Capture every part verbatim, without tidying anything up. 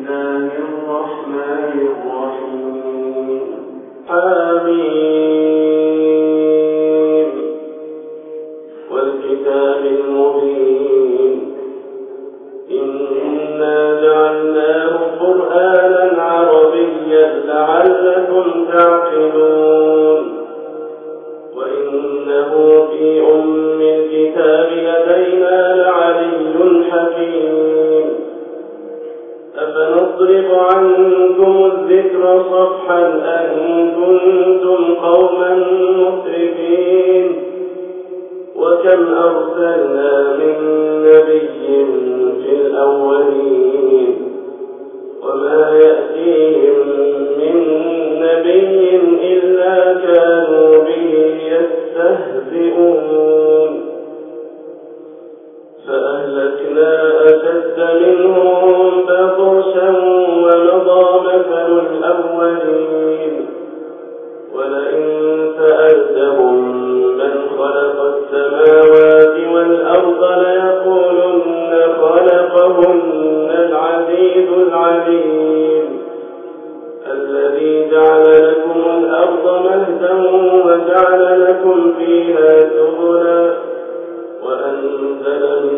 الله الرحمن الرحيم. حميم والكتاب المبين إنا جعلناه قرآنا عربيا لعلكم تعقلون وإنه في أم الكتاب لدينا لعلي حكيم أفنضرب عنكم الذكر صفحا أن كنتم قوما مسرفين وكم أرسلنا من نبي في الأولين وما يأتيهم من نبي إلا كانوا به يستهزئون فأهلكنا أشد منهم بطشا ومضى مثل الأولين ولئن سألتهم من خلق السماوات والأرض ليقولن خلقهن العزيز العليم الذي جعل لكم الأرض مهدا وجعل لكم فيها سبلا وأنزل من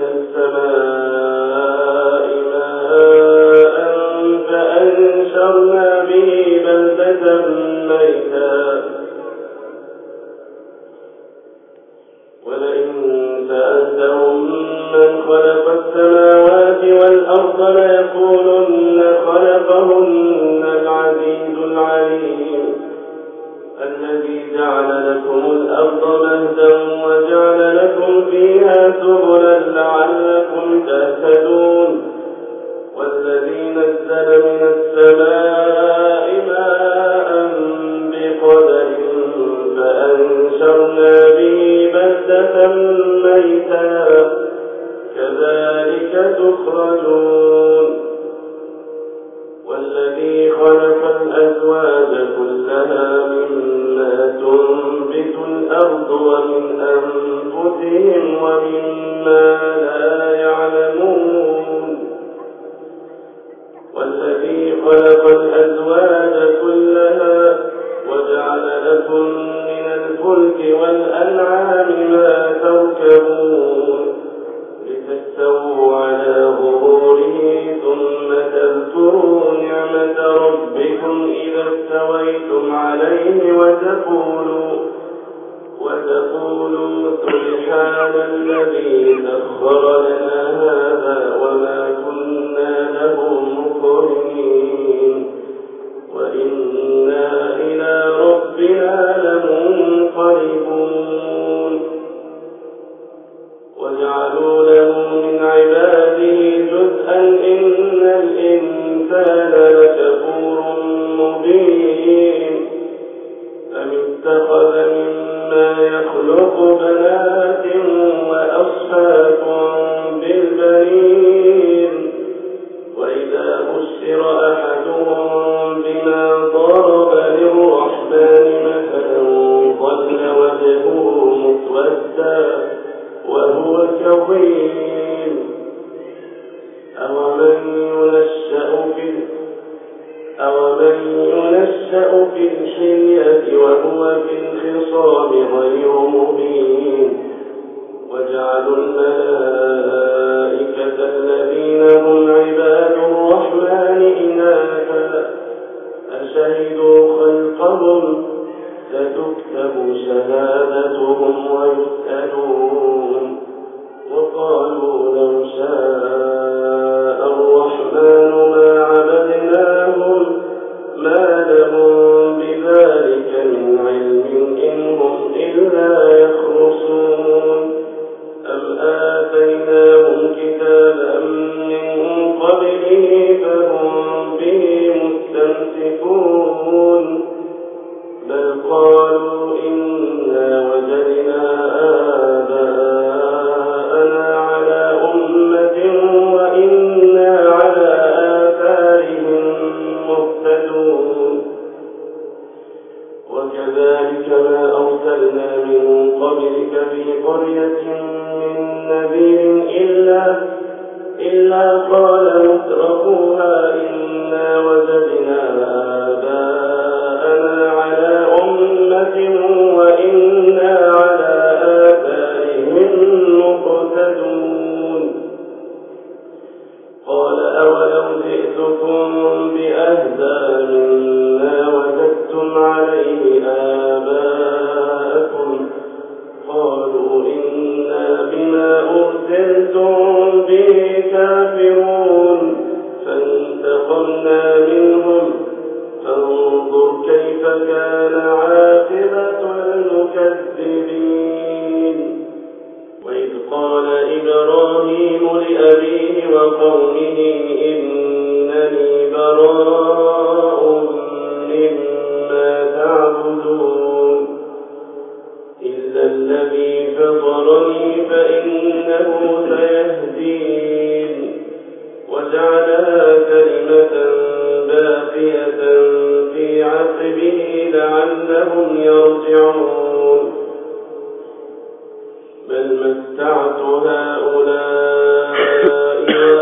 السماء ماء فأنشرنا به بلدة ميتا ولئن سألتهم من خلق السماوات والأرض ليقولن خلقهن العزيز العليم الذي جعل لكم الأرض مهدا وجعل لكم فيها سبلا لعلكم تهتدون والذي نزل من السماء ماء بقدر فأنشرنا به بلدة ميتا كذلك تخرجون والذي خلق الأزواج كلها مما تنبت الأرض ومن أنفسهم ومما لا يعلمون والذي خلق الأزواج كلها وجعل لكم من الفلك والأنعام ما تركبون لتستووا على ظهوره ثم تذكروا نعمة ربكم إذا استويتم عليه وتقولوا وتقولوا سبحان الذي سخر لنا هذا وما كنا له مقرنين وإنا إلى ربنا لمنقلبون وجعلوا له من عباده جزءا إن الإنسان لكفور مبين أم اتخذ مما يخلق بنات وأصفاكم بالبنين وإذا بشر أحدهم بما ضرب للرحمن مثلا ظل وجهه مسودا وهو كظيم أومن ينشأ في أومن ينشأ في الحلية وهو في الخصام غير مبين وجعلوا الملائكة الذين هم عباد الرحمن إناثا أشهدوا خلقهم ستكتب شهادتهم ويسألون وقالوا لو شاء الرحمن ما عبدناهم ما لهم بذلك من علم إن هم إلا يخرصون أم آتيناهم كتابا من قبله فهم به مستمسكون بل قالوا إنا وجدنا آباءنا على أمة وإنا على آثارهم مهتدون وكذلك ما أرسلنا من قبلك في قرية من نذير إلا, إلا قال مترفوها جئتكم بأهدى مما وجدتم عليه آباءكم قالوا إنا بما أرسلتم به كافرون فانتقمنا منهم فانظر كيف كان عاقبة المكذبين. وإذ قال إبراهيم لأبيه وقومه إنني براء مما تعبدون إلا الذي فطرني فإنه سيهدين وجعلها كلمة باقية في عقبه لعلهم يرجعون بل متعت هؤلاء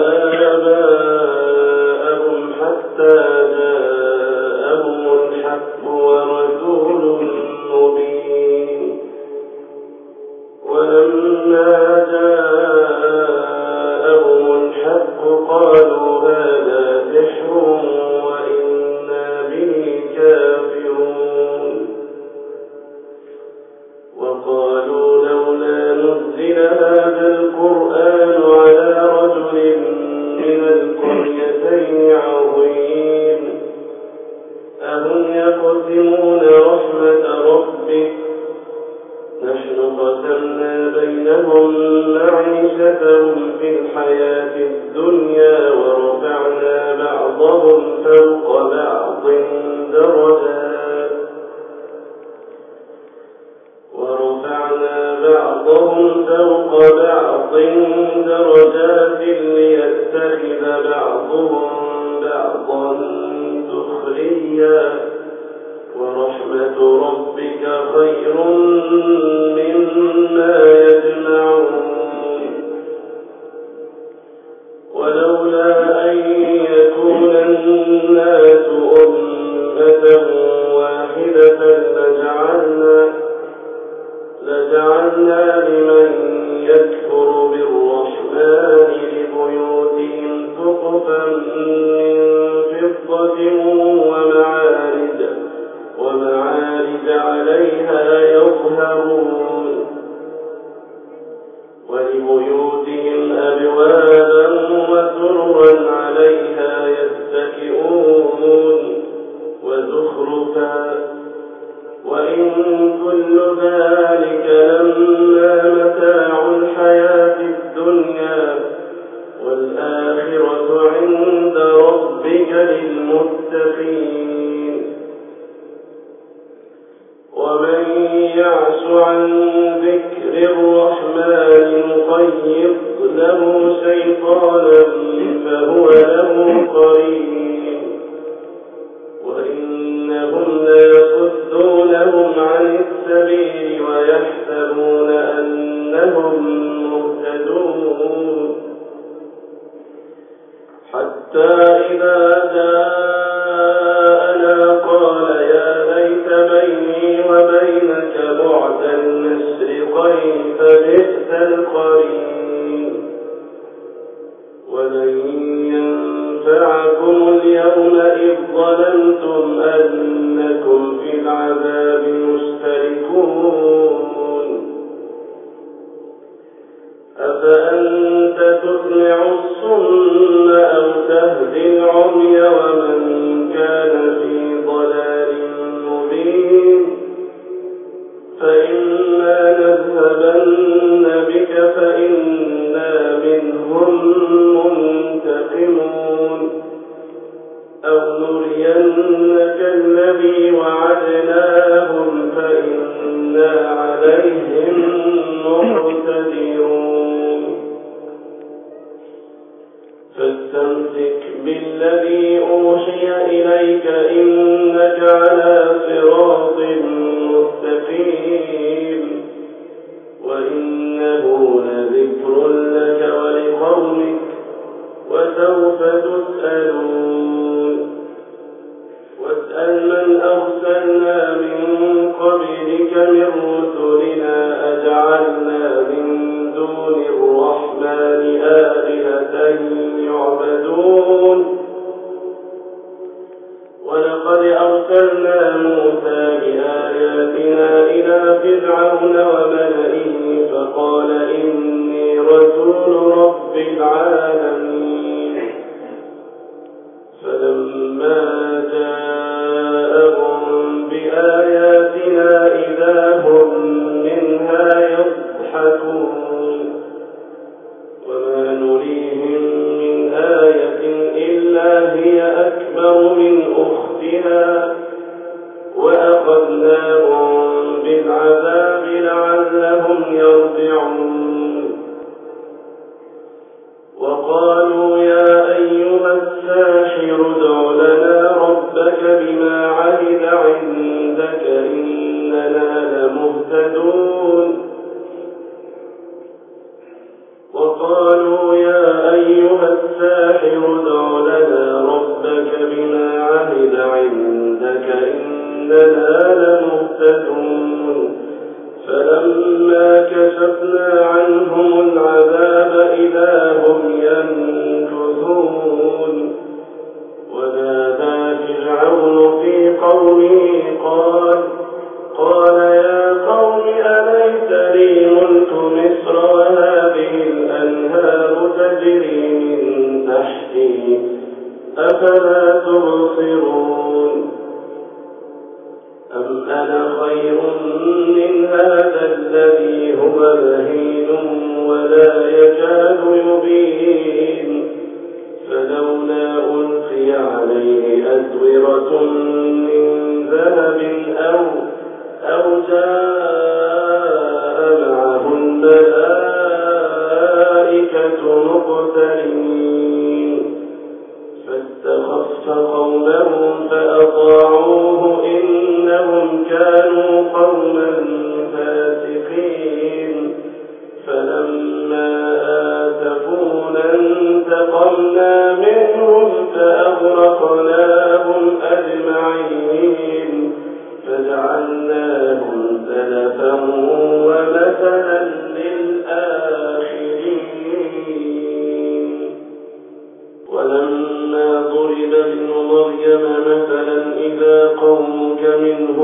وآباءهم حتى جاءهم الحق ورسول مبين ولما جاءهم الحق قالوا هذا سحر وإنا به كافرون وقالوا لولا نزل هذا القرآن على رجل من القريتين عظيم أهم يقسمون رحمة ربك نحن قسمنا بينهم معيشتهم في الحياة الدنيا ورفعنا بعضهم فوق بعض درجات ورفعنا بعضهم فوق بعض درجات ليتخذ بعضهم بعضا سخريا ورحمة ربك خير مما يجمعون ولولا أن يكون الناس أمة واحدة لجعلنا لجعلنا لمن يكفر بالرحمن لبيوتهم سقفا من فضة ومعارج ومعارج عليها يظهرون ولبيوتهم أبوابا وسررا عليها يتكئون وزخرفا وإن كل ذلك لما متاع الحياة الدنيا والآخرة عند ربك للمتقين ومن يعش عن ذكر الرحمن نقيض له شيطانا فهو له قرين وإنهم ليصدونهم عن السبيل ويحسبون أنهم مهتدون حتى إذا جاءنا قال يا ليت بيني وبينك بعد المشرقين فبئس القرين ولن ينفعكم اليوم إذ ظلمتم أنكم في العذاب مشتركون أفأنت تسمع الصم أو تهدي العمي ومن كان في ضلال مبين فإما نذهبن بك فإنا منهم منتقمون أو نرينك الذي وعدناهم فإنا عليهم مقتدرون فاستمسك بالذي أوحي إليك إنك على صراط مستقيم وإنه لذكر لك ولقومك وسوف تسألون واسأل من أرسلنا من قبلك من رسلنا أجعلنا من دون الرحمن آلهة يعبدون عندك إننا لمهتدون وقالوا يا أيها الساحر ادع لنا ربك بما عهد عندك إننا لمهتدون فلما كشفنا عنهم العذاب إذا هم ينكثون ونادى فرعون في قومه قال قال يا قوم أليس لي ملك مصر وهذه الأنهار تجري من تحتي أفلا تبصرون أم أنا خير من هذا الذي هو مهين ولا يكاد يبين فلولا ألقي عليه أسورة من ذهب أو أو جاء معه الملائكة مقترنين فاستخف قومه فأطاعوه إنهم كانوا قوما فاسقين فلما آسفونا انتقمنا منهم فأغرقناهم أجمعين فجعلناهم سلفا ومثلا للآخرين ولما ضرب ابن مريم مثلا إذا قومك منه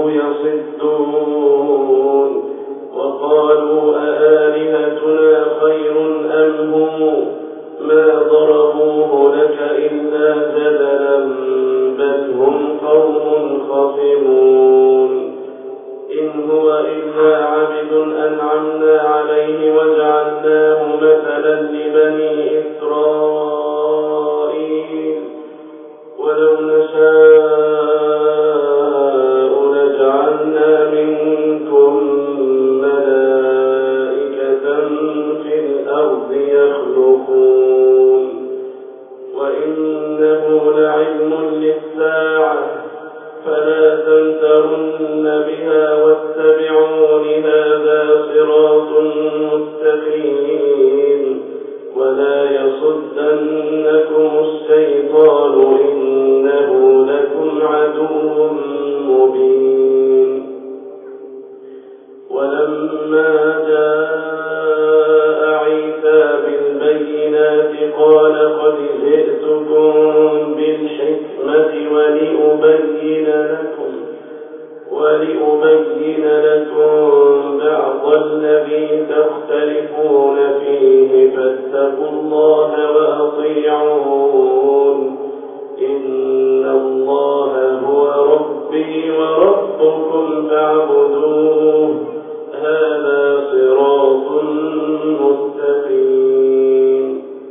يصدون وقالوا أآلهتنا خير أم هم ما ضربوه لك إلا جدلا بل هم قوم خصمون إن هو إلا عبد أنعمنا عليه وجعلناه مثلا لبني إسرائيل ولو نشاء لجعلنا منكم ملائكة في الأرض يخلقون وإنه لعلم للساعة فلا تمترن بها واتبعون هذا صراط مستقيم ولا يصدنكم الشيطان إنه لكم عدو مبين ولما جاء عيسى بالبينات قال قد جئتكم بالحكمة ولأبين لكم ولأبين لكم بعض الذي تختلفون فيه فاتقوا الله وأطيعون إن الله هو ربي وربكم فاعبدوه هذا صراط مستقيم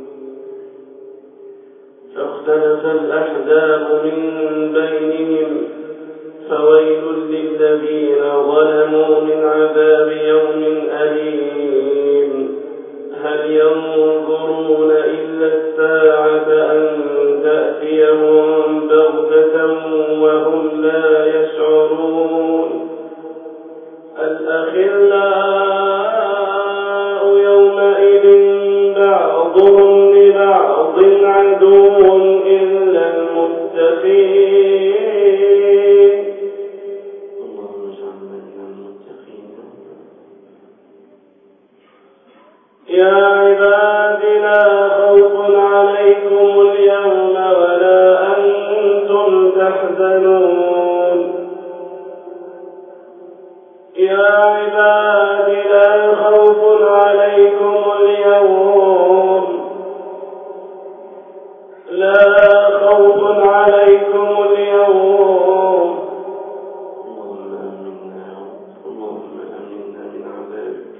فاختلف الأحزاب من بينهم فويل للذين ظلموا من عذاب يوم أليم هل ينظرون إلا الساعة أن تأتيهم بغتة وهم لا يشعرون الأخلاء يومئذ بعضهم لبعض عدو إلا المتقين اللهم اجعلنا من المتقين يا عباد لا خوف عليكم اليوم ولا أنتم تحزنون يا عباد لا خوف عليكم اليوم لا خوف عليكم اليوم اللهم آمنا اللهم آمنا من عذابك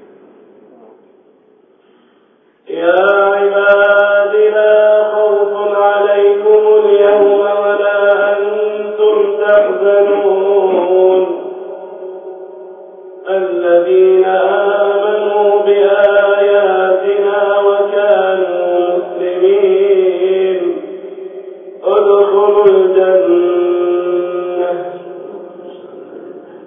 يا عباد لا خوف عليكم اليوم ولا أنتم تحزنون الذين آمنوا بآياتنا وكانوا مسلمين ادخلوا الجنة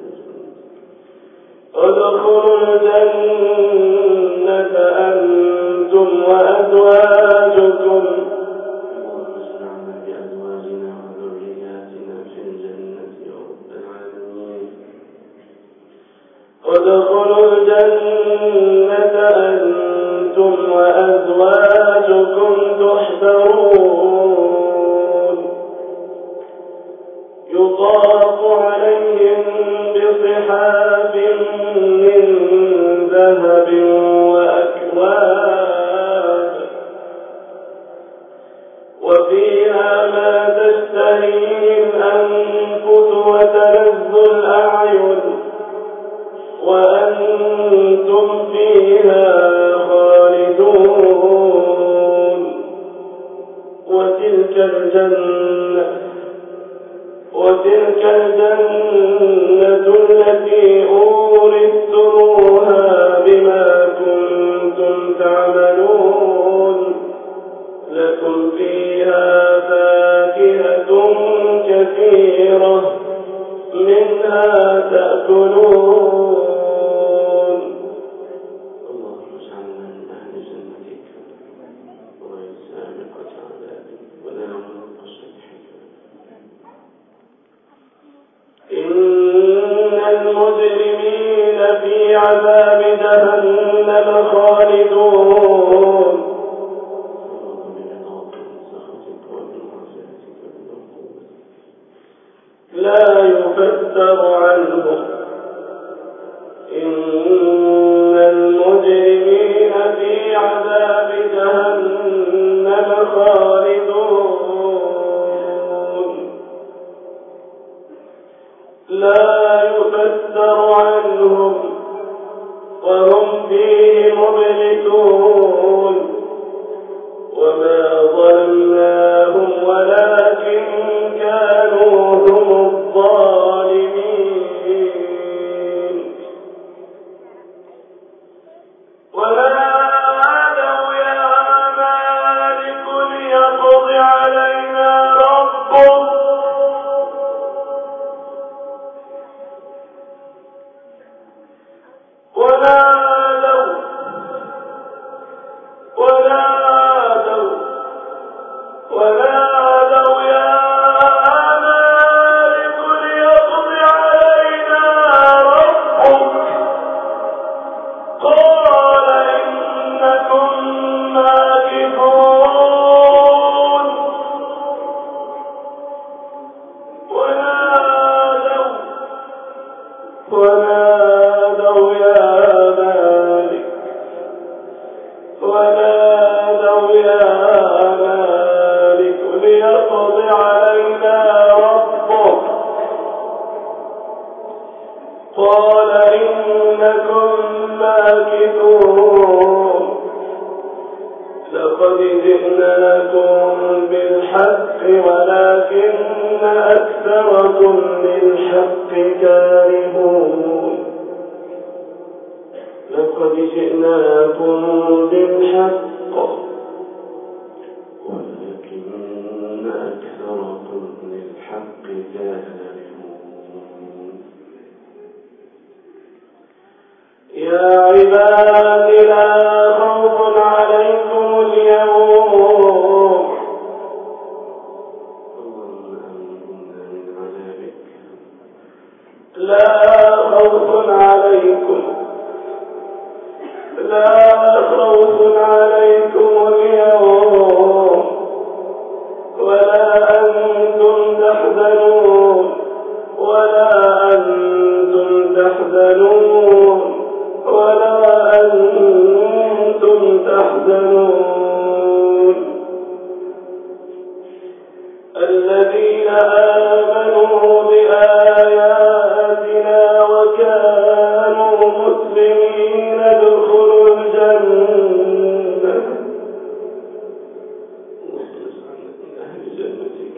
الجنة أنتم وأزواجكم تحبرون يطاف عليهم بصحاف من ذهب وأكواب وفيها ما تشتهيه الأنفس وتلذ الأعين وأنتم فيها خالدون وتلك الجنة وتلك الجنة التي أورثتموها بما كنتم تعملون لكم فيها فاكهة كثيرة منها تأكلون. اللهم اجعلنا من أهل جنتك وغير سابقة عذابك ولا ننقص إن المجرمين في عذاب جهنم خالدون لا يفتر عنهم إن المجرمين في عذاب جهنم خالدون لا يفتر عنهم وهم فيه مبلسون وما ظلمناهم ولكن كانوا هم الظالمين ونادوا يا مالك ليقض علينا ربك ونادوا ونادوا ونادوا يا مالك ليقض علينا ربك قال إنكم ماكثون ونادوا ونادوا يا مالك ونادوا يا مالك ليقض علينا ربك قال إنكم ماكثون لقد جئناكم بالحق ولكن أكثركم للحق كارهون لقد جئناكم بالحق ولكن أكثركم للحق كارهون يا عباد لا خوف عليكم اليوم اللهم أمنا من عذابك لا خوف عليكم لا خوف عليكم اليوم ولا أنتم تحزنون ولا أنتم تحزنون ولا أنتم تحزنون الذين آمنوا بآياتنا وكانوا مسلمين ادخلوا الجنة من أهل جنتك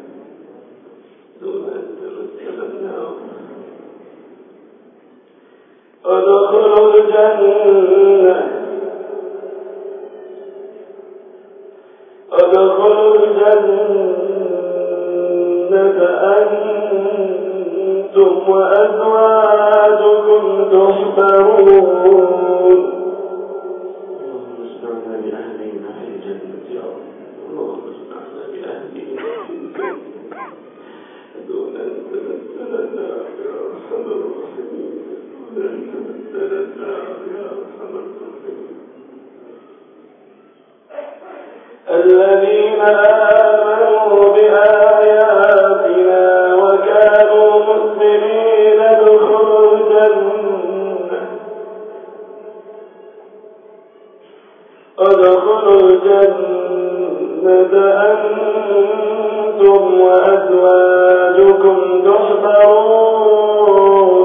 دون أن تمسنا النار ادخلوا الجنة ادخلوا الجنة أنتم وأزواجكم تحبرون اللهم اجعلنا بأهلنا في الجنة يا رب اللهم اجعلنا بأهلنا في الجنة دون أن تمسنا النار يا أرحم الراحمين دون أن تمسنا النار يا الذين آمنوا بآياتنا وكانوا مسلمين ادخلوا الجنة ادخلوا الجنة أنتم وأزواجكم تحبرون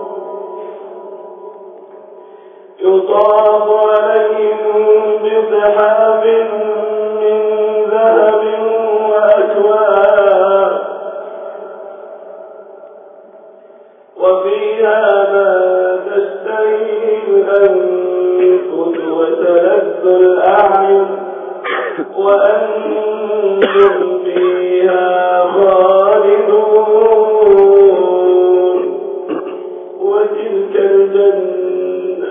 يطاف عليهم بصحاف من ذهب وأكواب وفيها ما تشتهيه الأنفس وتلذ الأعين وأنتم فيها خالدون وتلك الجنة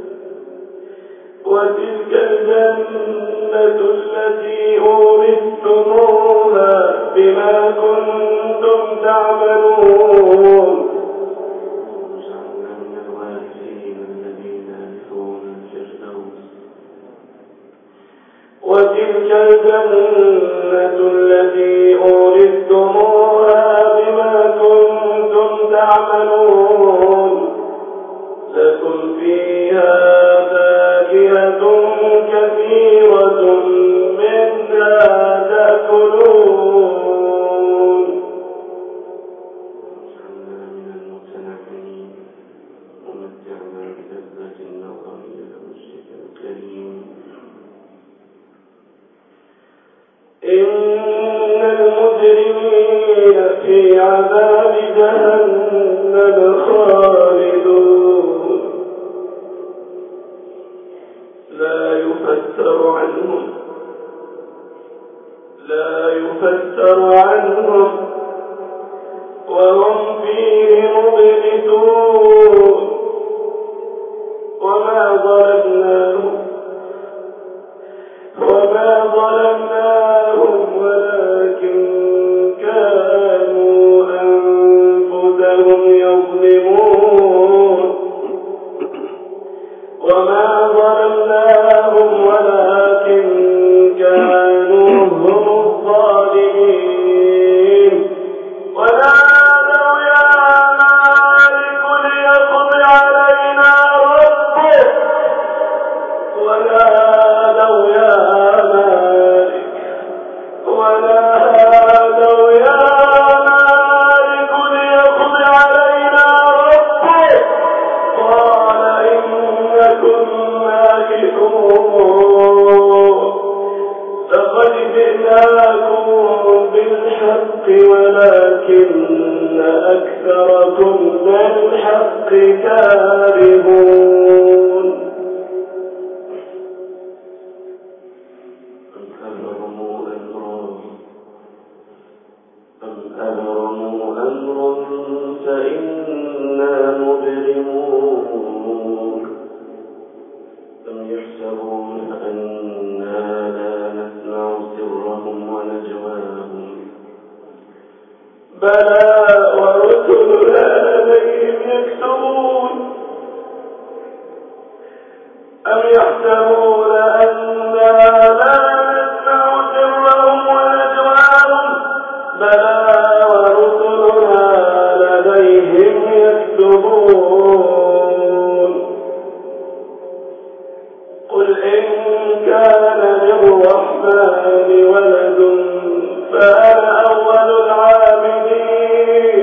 وتلك الجنة التي أورثتموها بما كنتم تعملون وتلك الجنة التي أورثتموها بما كنتم تعملون لكم فيها فاكهة كثيرة منها تأكلون وجعلنا من المتنعمين ومتعنا بلذة النظر إلى وجهك الكريم إن المجرمين في عذاب جهنم خالدون لا يفتر عنهم لا يفتر عنهم وهم فيه مبلسون وما ظلمناهم وما ظلمناهم ولكن كانوا أنفسهم يظلمون وما ظلمناهم ولكن كانوا هم الظالمين ونادوا يا مالك ليقض علينا ربك ونادوا يا مالك ونادوا يا مالك ليقض علينا ربك قال إنكم ماكثون لقد جئناكم بالحق ولكن أكثركم للحق كارهون أم أبرموا أمرا أم أبرموا أمرا فإنا مبرمون أم يحسبون أنا لا نسمع سرهم ونجواهم بلى ورسلنا لديهم يكتبون أم يحسبون أنا لا نسمع سرهم ونجواهم بلى ورسلنا لديهم يكتبون قل إن كان للرحمن ولد فأنا أول العابدين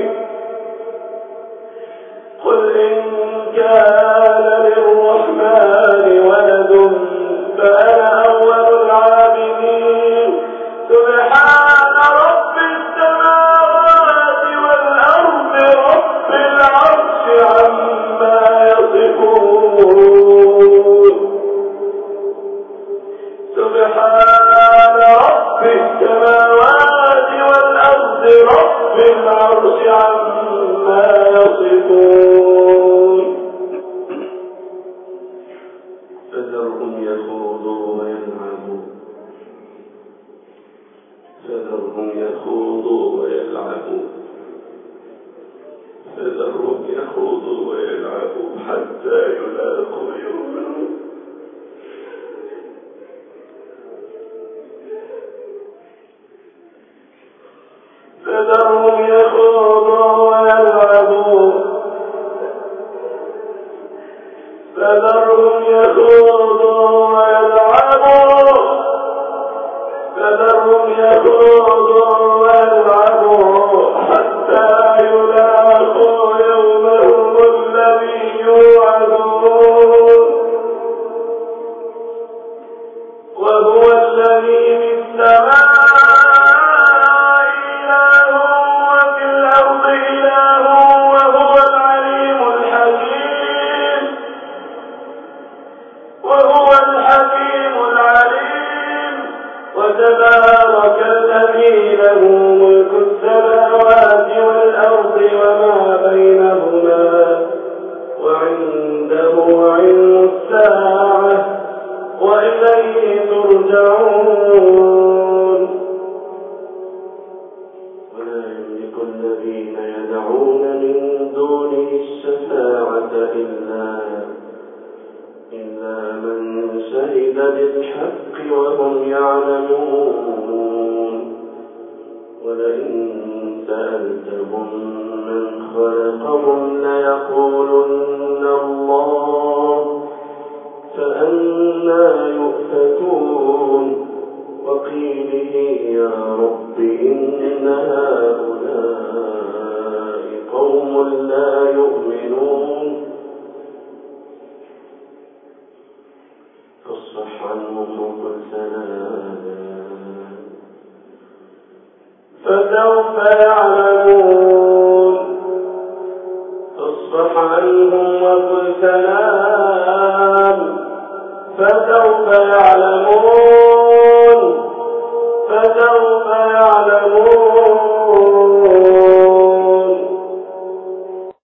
قل إن كان للرحمن ولد فأنا أول العابدين سبحان رب السماوات والأرض رب العرش عما يصفون سبحان رب السماوات والأرض رب العرش عما يصفون فذرهم يخوضوا ويلعبوا فذرهم يخوضوا ويلعبوا فذرهم يخوضوا ويلعبوا حتى يلاقوا يومهم فذرهم يخوضوا ويلعبوا فذرهم يخوضوا ويلعبوا فذرهم يخوضوا ويلعبوا حتى يلاقوا يومهم الذي يوعدون وهو الذي في السماء تبارك الذي له ملك السماوات والأرض وما بينهما وعنده علم الساعة وإليه ترجعون. ولا يملك الذين يدعون من دونه الشفاعة إلا إلا من شهد بالحق وهم يعلمون. ولئن سألتهم من خلقهم ليقولن الله فأنى يؤفكون. وقيله يا رب إن هؤلاء قوم لا يؤمنون فاصفح عنهم وقل سلام فسوف يعلمون.